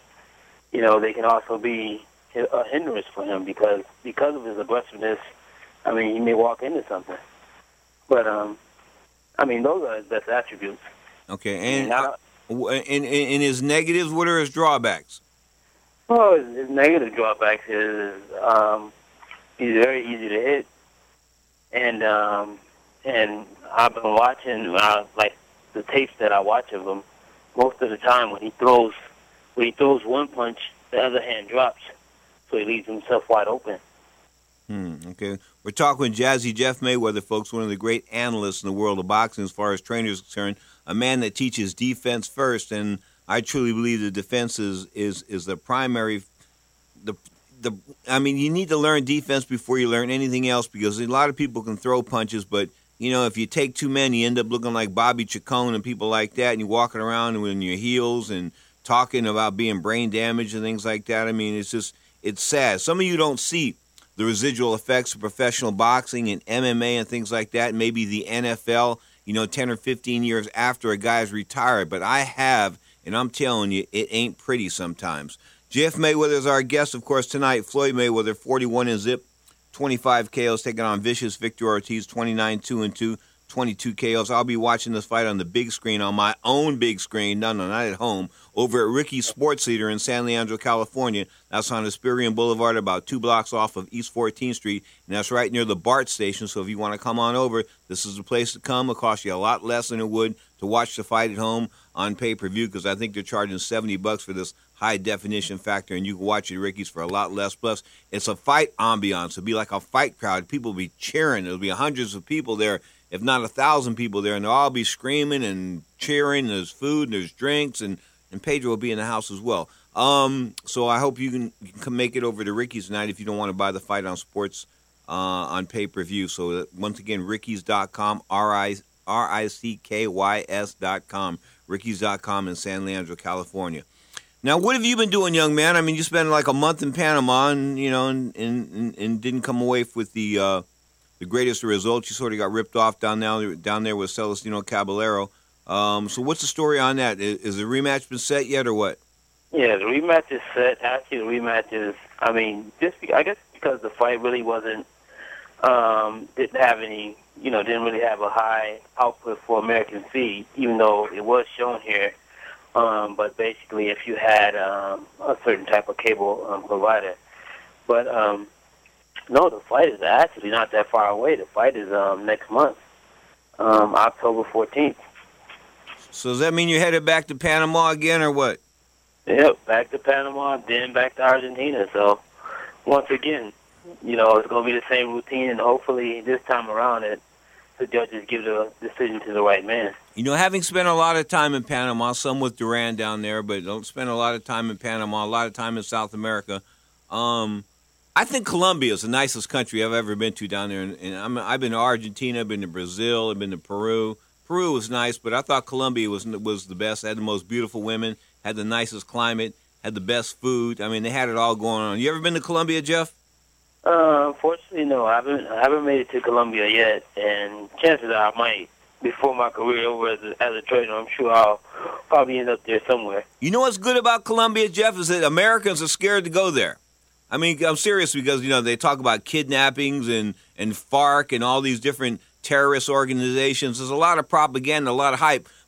a hindrance for him because of his aggressiveness. He may walk into something. But, those are his best attributes. Okay, and in his negatives, what are his drawbacks? Well, his negative drawbacks is he's very easy to hit. And I've been watching, like the tapes that I watch of him, most of the time when he throws one punch, the other hand drops. So he leaves himself wide open. Okay. We're talking with Jazzy Jeff Mayweather, folks, one of the great analysts in the world of boxing as far as trainers are concerned, a man that teaches defense first, and I truly believe the defense is the primary. You need to learn defense before you learn anything else because a lot of people can throw punches, but, if you take too many, you end up looking like Bobby Chacon and people like that, and you're walking around in your heels and talking about being brain damaged and things like that. It's sad. Some of you don't see the residual effects of professional boxing and MMA and things like that, maybe the NFL, 10 or 15 years after a guy's retired. But I have, and I'm telling you, it ain't pretty sometimes. Jeff Mayweather is our guest, of course, tonight. Floyd Mayweather, 41-0, 25 KOs, taking on vicious Victor Ortiz, 29-2-2, 22 KOs. I'll be watching this fight on the big screen, on my own big screen, not at home, over at Ricky's Sports Theater in San Leandro, California. That's on Hesperian Boulevard, about 2 blocks off of East 14th Street, and that's right near the BART station. So if you want to come on over, this is the place to come. It'll cost you a lot less than it would to watch the fight at home on pay-per-view because I think they're charging $70 for this high-definition factor, and you can watch it at Ricky's for a lot less. Plus, it's a fight ambiance. It'll be like a fight crowd. People will be cheering. There'll be hundreds of people there, if not 1,000 people there, and they'll all be screaming and cheering. There's food and there's drinks, and Pedro will be in the house as well. So I hope you can make it over to Ricky's tonight if you don't want to buy the fight on sports on pay-per-view. So once again, Ricky's.com, RICKYS.com, Ricky's.com in San Leandro, California. Now, what have you been doing, young man? You spent like a month in Panama, and and didn't come away with the greatest of results. You sort of got ripped off down there with Celestino Caballero. So what's the story on that? Is the rematch been set yet, or what? Yeah, the rematch is set. Actually, the rematch is, I guess because the fight really wasn't, didn't have any, didn't really have a high output for American feed, even though it was shown here. But basically, if you had a certain type of cable provider. But, no, the fight is actually not that far away. The fight is next month, October 14th. So does that mean you're headed back to Panama again, or what? Yep, back to Panama, then back to Argentina. So, once again, it's going to be the same routine, and hopefully this time around the judges give the decision to the right man. Having spent a lot of time in Panama, some with Duran down there, but don't spend a lot of time in Panama, a lot of time in South America. I think Colombia is the nicest country I've ever been to down there. And I've been to Argentina, I've been to Brazil, I've been to Peru. Peru was nice, but I thought Colombia was the best. They had the most beautiful women, had the nicest climate, had the best food. They had it all going on. You ever been to Colombia, Jeff? Unfortunately, no. I haven't made it to Colombia yet, and chances are I might. Before my career over as a trainer, I'm sure I'll probably end up there somewhere. You know what's good about Colombia, Jeff, is that Americans are scared to go there. I'm serious because, they talk about kidnappings and FARC and all these different terrorist organizations. There's a lot of propaganda, a lot of hype.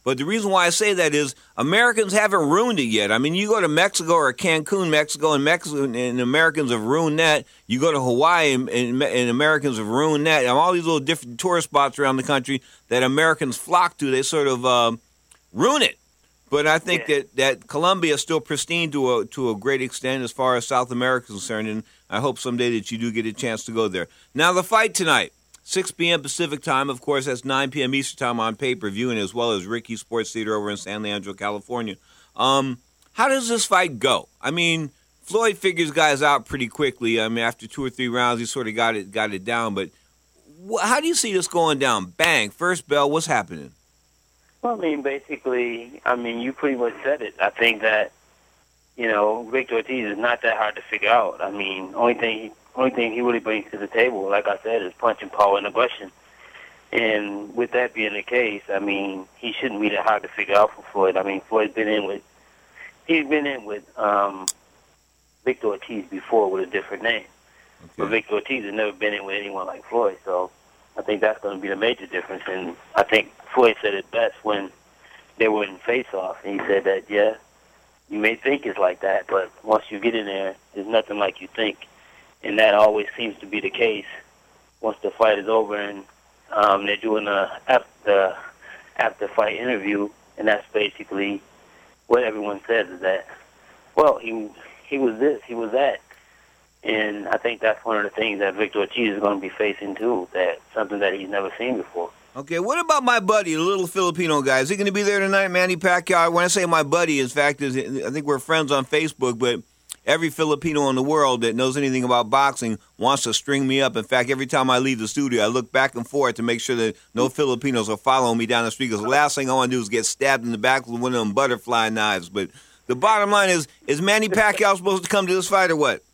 But the reason why I say that is Americans haven't ruined it yet. I mean, you go to Mexico or Cancun, Mexico, and Americans have ruined that. You go to Hawaii, and Americans have ruined that. And all these little different tourist spots around the country that Americans flock to, they sort of ruin it. But I think that Colombia is still pristine to a great extent as far as South America is concerned, and I hope someday that you do get a chance to go there. Now, the fight tonight. 6 p.m. Pacific time, of course, that's 9 p.m. Eastern time on pay-per-view, and as well as Ricky's Sports Theater over in San Leandro, California. How does this fight go? I mean, Floyd figures guys out pretty quickly. I mean, after 2 or 3 rounds, he sort of got it down. But how do you see this going down? Bang, first bell, what's happening? Well, I mean, basically, you pretty much said it. I think that, Victor Ortiz is not that hard to figure out. I mean, only thing he really brings to the table, like I said, is punching power and aggression. And with that being the case, I mean, he shouldn't be that hard to figure out for Floyd. I mean, Floyd's been in with Victor Ortiz before with a different name. Okay. But Victor Ortiz has never been in with anyone like Floyd, so I think that's going to be the major difference. And I think Floyd said it best when they were in face-off. And he said that, yeah, you may think it's like that, but once you get in there, there's nothing like you think. And that always seems to be the case once the fight is over and they're doing the after-fight interview, and that's basically what everyone says is that, well, he was this, he was that. And I think that's one of the things that Victor Ortiz is going to be facing, too, that's something that he's never seen before. Okay, what about my buddy, the little Filipino guy? Is he going to be there tonight, Manny Pacquiao? When I say my buddy, in fact, I think we're friends on Facebook, but every Filipino in the world that knows anything about boxing wants to string me up. In fact, every time I leave the studio, I look back and forth to make sure that no Filipinos are following me down the street, because the last thing I want to do is get stabbed in the back with one of them butterfly knives. But the bottom line is Manny Pacquiao supposed to come to this fight or what?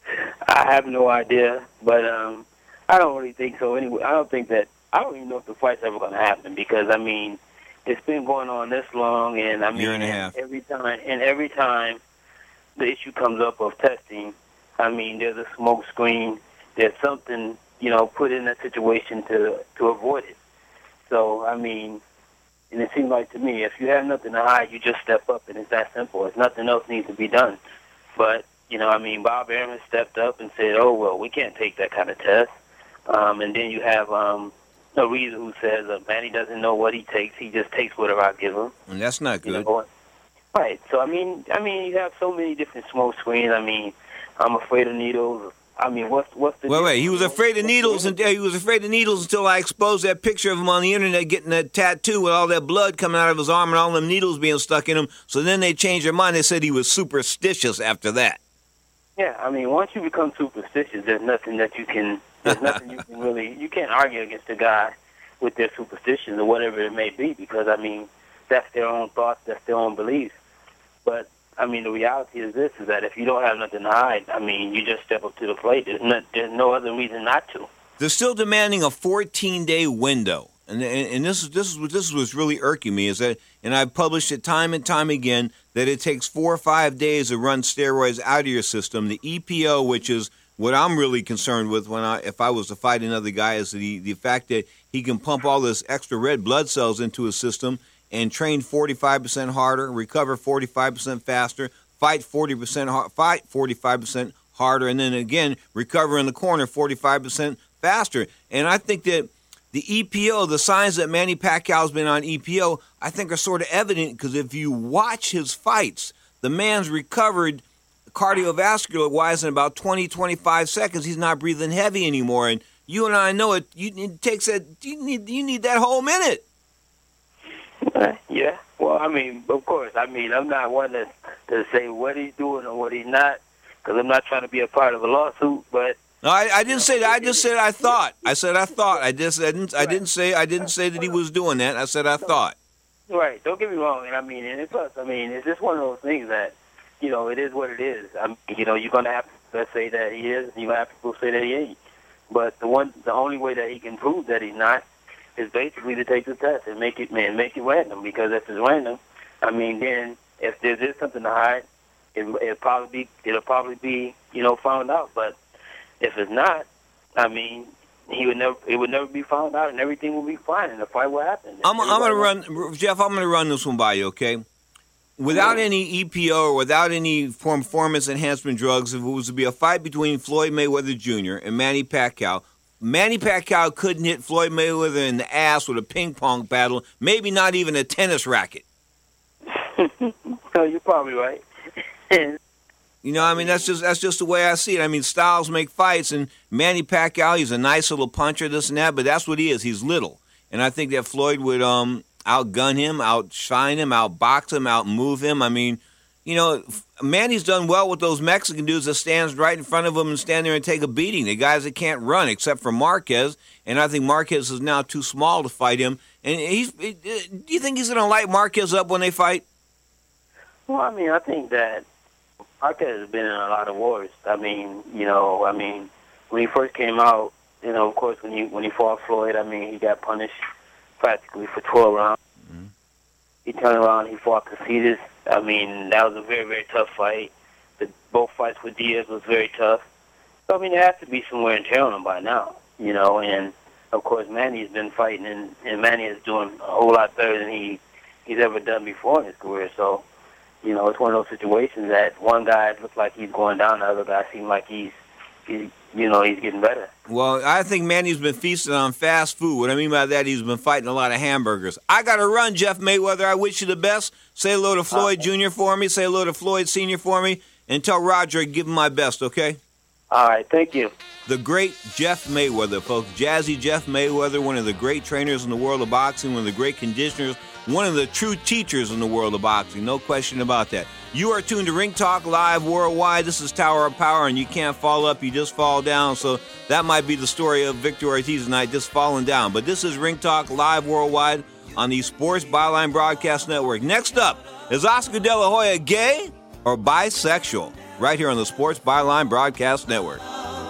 I have no idea, but I don't really think so anyway. I don't even know if the fight's ever going to happen, because, I mean, it's been going on this long, and, I mean, year and a half. every time the issue comes up of testing, I mean, there's a smoke screen, there's something, put in that situation to avoid it. So, I mean, and it seems like to me, if you have nothing to hide, you just step up, and it's that simple. If nothing else needs to be done. But, Bob Arum stepped up and said, oh, well, we can't take that kind of test. And then you have Ariza who says Manny doesn't know what he takes. He just takes whatever I give him. And that's not good. Right. So, I mean, you have so many different smoke screens. I mean, I'm afraid of needles. I mean, what's the... Wait. He was afraid of needles, and he was afraid of needles until I exposed that picture of him on the internet getting that tattoo with all that blood coming out of his arm and all them needles being stuck in him. So then they changed their mind. They said he was superstitious after that. Yeah, I mean, once you become superstitious, there's nothing you can really... You can't argue against a guy with their superstitions or whatever it may be, because, I mean, that's their own thoughts, that's their own beliefs. But, I mean, the reality is this, is that if you don't have nothing to hide, I mean, you just step up to the plate. There's no other reason not to. They're still demanding a 14-day window. And this is what's really irking me, is that, and I've published it time and time again, that it takes 4 or 5 days to run steroids out of your system. The EPO, which is what I'm really concerned with if I was to fight another guy, is the fact that he can pump all this extra red blood cells into his system and train 45% harder, recover 45% faster, fight 45% harder, and then again recover in the corner 45% faster. And I think that the EPO, the signs that Manny Pacquiao's been on EPO, I think are sort of evident, because if you watch his fights, the man's recovered cardiovascular-wise in about 20-25 seconds. He's not breathing heavy anymore, and you and I know it. It takes you need that whole minute. Yeah. Well, I mean, of course. I mean, I'm not one to say what he's doing or what he's not, because I'm not trying to be a part of a lawsuit. But no, I didn't say that. I just said I thought. I said I thought. I didn't say that he was doing that. I said I thought. Right. Don't get me wrong. And I mean, and plus, I mean, it's just one of those things that, it is what it is. I mean, you're gonna have to say that he is, and you're gonna have people say that he ain't. But the only way that he can prove that he's not is basically to take the test and make it random. Because if it's random, I mean, then if there is something to hide, it'll probably be found out. But if it's not, I mean, it would never be found out, and everything would be fine, and the fight would happen. I'm going to run, Jeff. I'm going to run this one by you, okay? Without any EPO or without any performance enhancement drugs, if it was to be a fight between Floyd Mayweather Jr. and Manny Pacquiao couldn't hit Floyd Mayweather in the ass with a ping pong paddle, maybe not even a tennis racket. No, you're probably right. You know, I mean, that's just the way I see it. I mean, styles make fights, and Manny Pacquiao, he's a nice little puncher, this and that, but that's what he is. He's little. And I think that Floyd would outgun him, outshine him, outbox him, outmove him. I mean, you know, Manny's done well with those Mexican dudes that stands right in front of him and stand there and take a beating. The guys that can't run, except for Marquez, and I think Marquez is now too small to fight him. And do you think he's going to light Marquez up when they fight? Well, I mean, I think that Marquez has been in a lot of wars. I mean, when he first came out, you know, of course, when he fought Floyd, I mean, he got punished practically for 12 rounds. Mm-hmm. He turned around, he fought Casillas. I mean, that was a very, very tough fight. Both fights with Diaz was very tough. So, I mean, there has to be some wear and tear on him by now, you know. And, of course, Manny's been fighting, and Manny is doing a whole lot better than he's ever done before in his career. So, you know, it's one of those situations that one guy looks like he's going down, the other guy seems like he's getting better. Well, I think Manny's been feasting on fast food. What I mean by that, he's been fighting a lot of hamburgers. I got to run, Jeff Mayweather. I wish you the best. Say hello to Floyd Jr. for me. Say hello to Floyd Sr. for me. And tell Roger I give him my best, okay? All right, thank you. The great Jeff Mayweather, folks. Jazzy Jeff Mayweather, one of the great trainers in the world of boxing, one of the great conditioners, one of the true teachers in the world of boxing. No question about that. You are tuned to Ring Talk Live Worldwide. This is Tower of Power, and you can't fall up, you just fall down. So that might be the story of Victor Ortiz tonight, just falling down. But this is Ring Talk Live Worldwide on the Sports Byline Broadcast Network. Next up, is Oscar De La Hoya gay or bisexual? Right here on the Sports Byline Broadcast Network.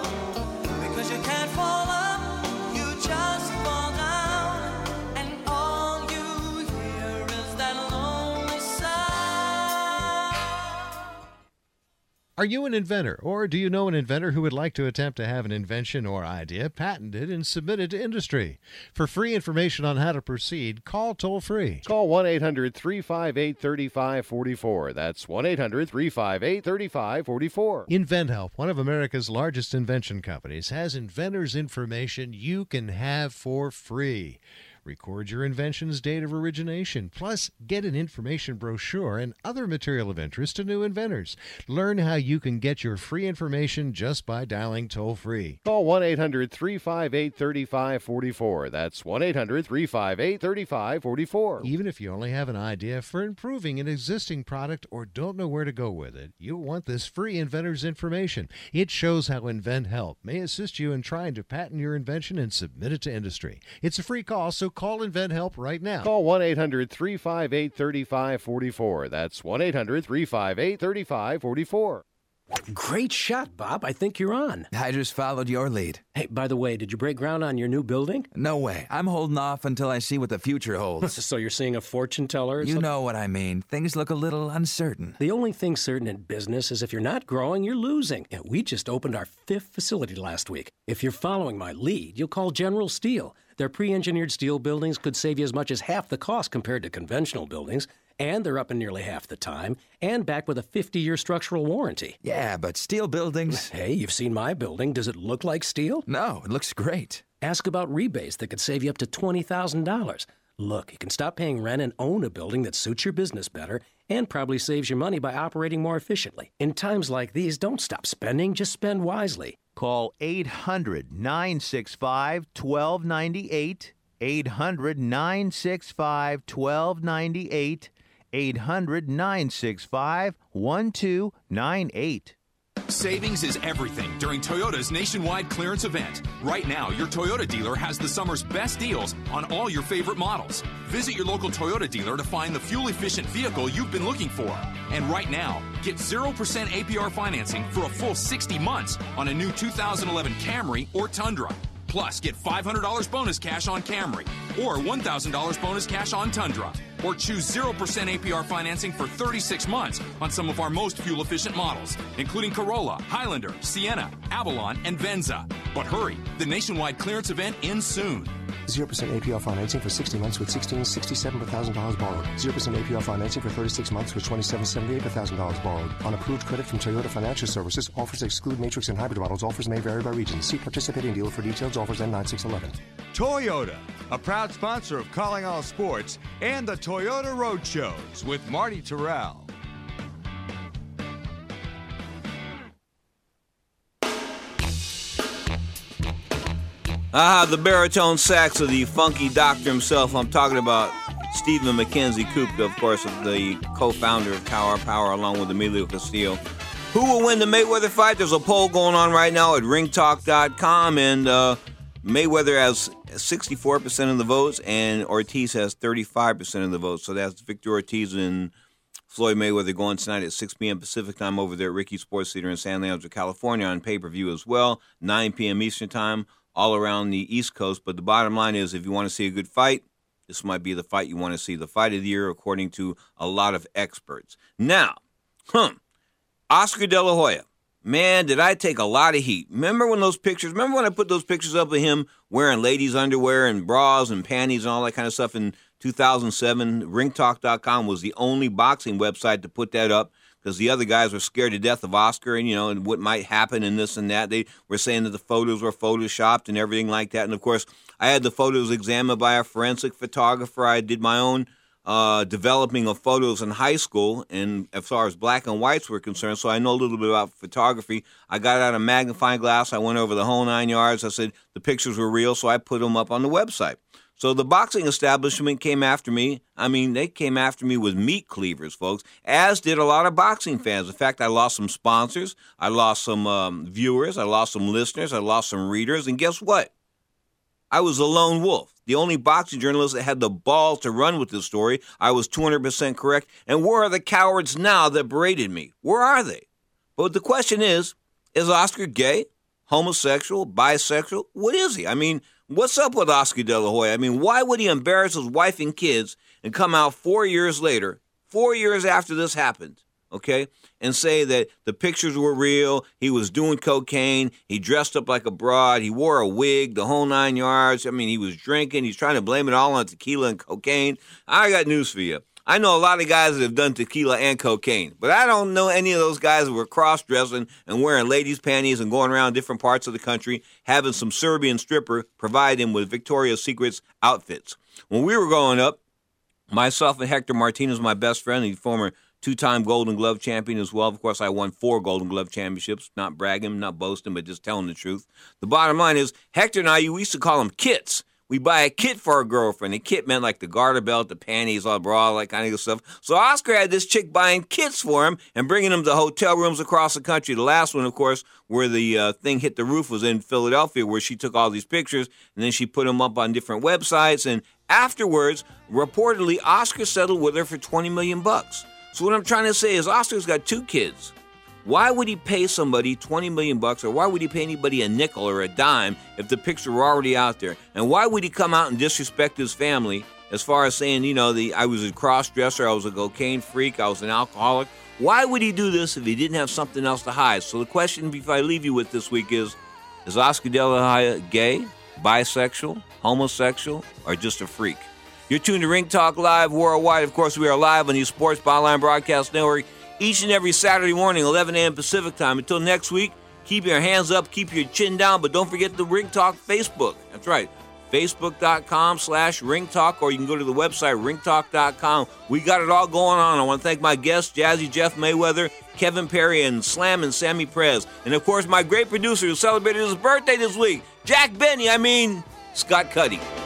Are you an inventor, or do you know an inventor who would like to attempt to have an invention or idea patented and submitted to industry? For free information on how to proceed, call toll-free. Call 1-800-358-3544. That's 1-800-358-3544. InventHelp, one of America's largest invention companies, has inventors' information you can have for free. Record your invention's date of origination, plus get an information brochure and other material of interest to new inventors. Learn how you can get your free information just by dialing toll-free. Call 1-800-358-3544. That's 1-800-358-3544. Even if you only have an idea for improving an existing product or don't know where to go with it, you'll want this free inventor's information. It shows how InventHelp may assist you in trying to patent your invention and submit it to industry. It's a free call, so call InventHelp right now. Call 1-800-358-3544. That's 1-800-358-3544. Great shot, Bob. I think you're on. I just followed your lead. Hey, by the way, did you break ground on your new building? No way. I'm holding off until I see what the future holds. So you're seeing a fortune teller or You something? know what I mean. Things look a little uncertain. The only thing certain in business is if you're not growing, you're losing. Yeah, we just opened our 5th facility last week. If you're following my lead, you'll call General Steel. Their pre-engineered steel buildings could save you as much as half the cost compared to conventional buildings, and they're up in nearly half the time, and backed with a 50-year structural warranty. Yeah, but steel buildings... Hey, you've seen my building. Does it look like steel? No, it looks great. Ask about rebates that could save you up to $20,000. Look, you can stop paying rent and own a building that suits your business better and probably saves you money by operating more efficiently. In times like these, don't stop spending, just spend wisely. Call 800-965-1298, 800-965-1298, 800-965-1298. Savings is everything during Toyota's nationwide clearance event. Right now, your Toyota dealer has the summer's best deals on all your favorite models. Visit your local Toyota dealer to find the fuel-efficient vehicle you've been looking for. And right now, get 0% APR financing for a full 60 months on a new 2011 Camry or Tundra. Plus, get $500 bonus cash on Camry or $1,000 bonus cash on Tundra. Or choose 0% APR financing for 36 months on some of our most fuel-efficient models, including Corolla, Highlander, Sienna, Avalon, and Venza. But hurry, the nationwide clearance event ends soon. 0% APR financing for 60 months with $1,667 per $1,000 borrowed. 0% APR financing for 36 months with $2,778 per $1,000 borrowed. On approved credit from Toyota Financial Services, offers exclude Matrix and hybrid models. Offers may vary by region. See participating dealer for details. Offers N9611. Toyota, a proud sponsor of Calling All Sports and the Toyota Road Shows with Marty Terrell. The baritone sax of the funky doctor himself. I'm talking about Stephen Mackenzie Kupka, of course, the co-founder of Tower Power, along with Emilio Castillo. Who will win the Mayweather fight? There's a poll going on right now at ringtalk.com, and Mayweather has 64% of the votes, and Ortiz has 35% of the votes. So that's Victor Ortiz and Floyd Mayweather going tonight at 6 p.m. Pacific time over there at Ricky's Sports Theater in San Leandro, California, on pay-per-view as well, 9 p.m. Eastern time, all around the East Coast. But the bottom line is, if you want to see a good fight, this might be the fight you want to see, the fight of the year, according to a lot of experts. Now, Oscar De La Hoya. Man, did I take a lot of heat. Remember when I put those pictures up of him wearing ladies' underwear and bras and panties and all that kind of stuff in 2007? Ringtalk.com was the only boxing website to put that up because the other guys were scared to death of Oscar and, and what might happen and this and that. They were saying that the photos were photoshopped and everything like that. And, of course, I had the photos examined by a forensic photographer. I did my own developing of photos in high school, and as far as black and whites were concerned, so I know a little bit about photography. I got out a magnifying glass. I went over the whole 9 yards. I said the pictures were real, so I put them up on the website. So the boxing establishment came after me. I mean, they came after me with meat cleavers, folks, as did a lot of boxing fans. In fact, I lost some sponsors. I lost some viewers. I lost some listeners. I lost some readers. And guess what? I was a lone wolf, the only boxing journalist that had the balls to run with this story. I was 200% correct. And where are the cowards now that berated me? Where are they? But the question is Oscar gay, homosexual, bisexual? What is he? I mean, what's up with Oscar De La Hoya? I mean, why would he embarrass his wife and kids and come out 4 years later, 4 years after this happened, okay, and say that the pictures were real, he was doing cocaine, he dressed up like a broad, he wore a wig, the whole 9 yards. I mean, he was drinking, he's trying to blame it all on tequila and cocaine. I got news for you. I know a lot of guys that have done tequila and cocaine, but I don't know any of those guys that were cross-dressing and wearing ladies' panties and going around different parts of the country, having some Serbian stripper provide him with Victoria's Secret's outfits. When we were growing up, myself and Hector Martinez, my best friend, he's former two-time Golden Glove champion as well. Of course, I won 4 Golden Glove championships, not bragging, not boasting, but just telling the truth. The bottom line is, Hector and I, we used to call them kits. We buy a kit for our girlfriend. The kit meant like the garter belt, the panties, all the bra, all that kind of stuff. So Oscar had this chick buying kits for him and bringing them to hotel rooms across the country. The last one, of course, where the thing hit the roof was in Philadelphia, where she took all these pictures, and then she put them up on different websites. And afterwards, reportedly, Oscar settled with her for $20 million. So what I'm trying to say is Oscar's got 2 kids. Why would he pay somebody $20 million, or why would he pay anybody a nickel or a dime if the picture were already out there? And why would he come out and disrespect his family as far as saying, I was a cross-dresser, I was a cocaine freak, I was an alcoholic? Why would he do this if he didn't have something else to hide? So the question, if I leave you with this week, is Oscar De La Hoya gay, bisexual, homosexual, or just a freak? You're tuned to Ring Talk Live Worldwide. Of course, we are live on the Sports Byline Broadcast Network each and every Saturday morning, 11 a.m. Pacific time. Until next week, keep your hands up, keep your chin down, but don't forget the Ring Talk Facebook. That's right, Facebook.com/Ring Talk, or you can go to the website, ringtalk.com. We got it all going on. I want to thank my guests, Jazzy Jeff Mayweather, Kevin Perry, and Slam and Sammy Perez. And, of course, my great producer who celebrated his birthday this week, Scott Cuddy.